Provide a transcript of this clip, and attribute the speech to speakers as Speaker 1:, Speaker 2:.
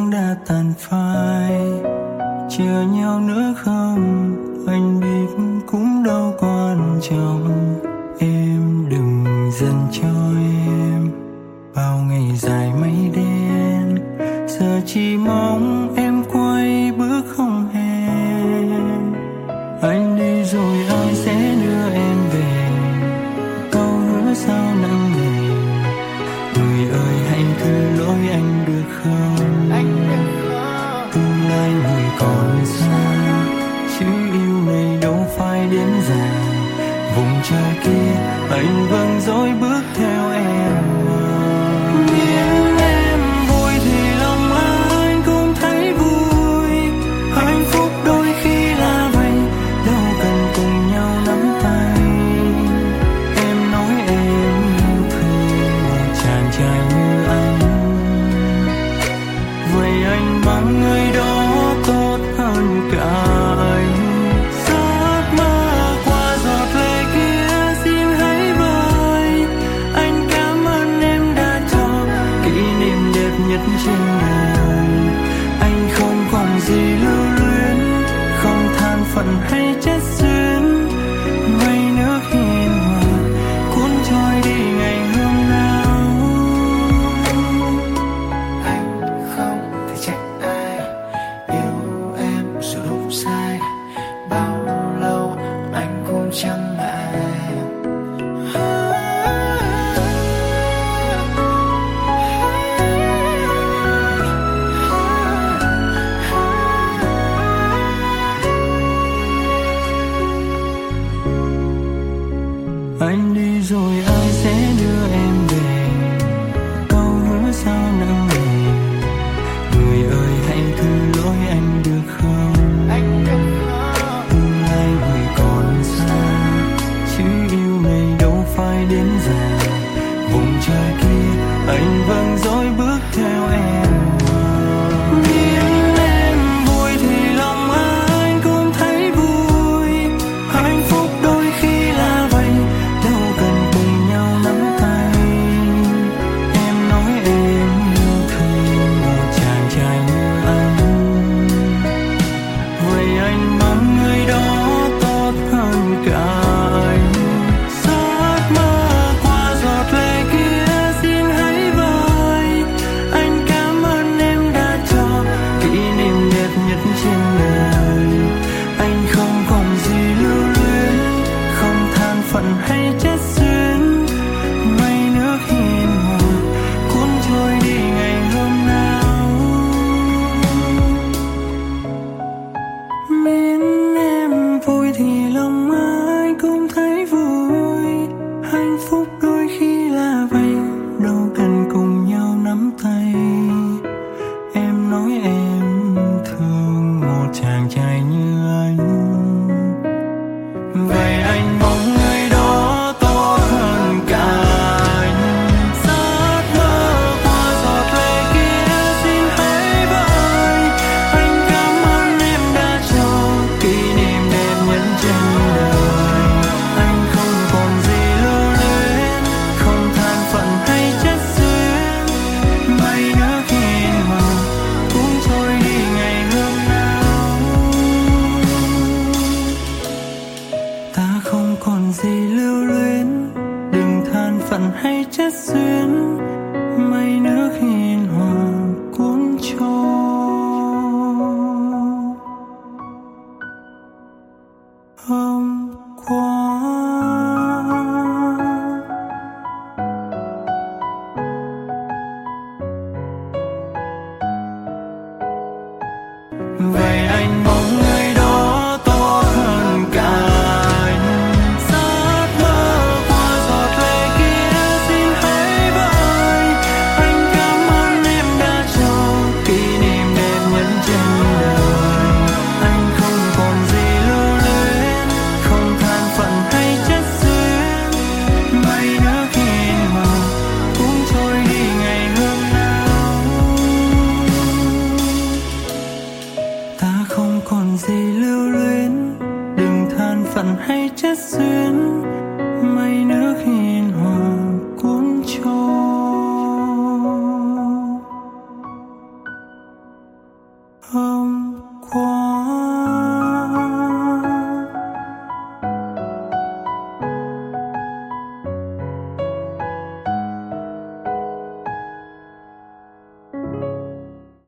Speaker 1: nắng đã tàn phai, chờ nhau nữa không anh biết cũng đâu quan trọng. Em đừng dần cho em bao ngày dài mây đen, giờ chỉ mong em quay bước không hẹn. Anh đi rồi ai sẽ đưa em về, câu hứa sao nặng nề. Người ơi hãy thứ lỗi anh được không? Tương lai người còn xa, chữ yêu này đâu phải đến già. Vùng trời kia anh vẫn dõi bước theo em. Miễn em vui thì lòng anh cũng thấy vui. Hạnh phúc đôi khi là vậy, đâu cần cùng nhau nắm tay. Em nói em yêu thương một chàng trai như anh, vậy anh mong người đó tốt hơn cả anh. Giấc mơ qua giọt lệ kia xin hãy vơi. Anh cảm ơn em đã cho kỷ niệm đẹp nhất trên đời. Anh không còn gì lưu luyến, không than phận hay chết duyên. Mây nước hiền hòa cuốn trôi đi ngày hôm nào.
Speaker 2: Anh không thể trách ai, yêu em dù đúng sai, bao lâu anh cũng chẳng ngại.
Speaker 1: Anh đi rồi ai sẽ đưa em về, câu hứa sao nặng nề. Người ơi hãy thứ lỗi anh được không? Tương lai người còn xa, chữ yêu này đâu phải đến già. Vùng trời kia anh vẫn dõi bước theo em. Miễn em vui thì lòng anh cũng thấy vui. Hạnh phúc đôi khi là vậy, đâu cần cùng nhau nắm tay. Em nói em yêu thương một chàng trai như anh, vậy anh mong người đó tốt hơn cả anh. Giấc mơ qua giọt lệ kia xin hãy vơi. Anh cảm ơn em đã cho kỷ niệm đẹp nhất trên đời. Anh không còn gì lưu luyến, không than phận hay chết duyên. Mây nước hiền hòa cuốn trôi đi ngày hôm nào. Miễn em vui thì lòng ai cũng thấy vui. Hạnh phúc đôi khi là vậy, đâu cần cùng nhau nắm tay. Em nói em thương một chàng trai như anh, vậy anh mong người đó tốt hơn cả anh. Giấc mơ qua giọt lệ kia xin hãy vơi. Anh cảm ơn em đã cho kỷ niệm đẹp nhất trên đời. Anh không còn gì lưu luyến, không than phận hay chết duyên. Mây nước hiền hòa cuốn trôi đi ngày hôm nào. Ta không còn gì lưu luyến, đừng than phận hay chết duyên. Mây nước hiền hòa cuốn trôi hôm qua. Vậy anh mong người đó tốt hơn cả anh. Giấc mơ qua giọt lệ kia xin hãy vơi. Anh cảm ơn em đã cho kỷ niệm đẹp nhất trên đời. Anh không còn gì lưu luyến, không than phận hay chết duyên. Mây nước hiền hòa cuốn trôi đi ngày hôm nào. Ta không còn gì lưu luyến, đừng than phận hay chết duyên.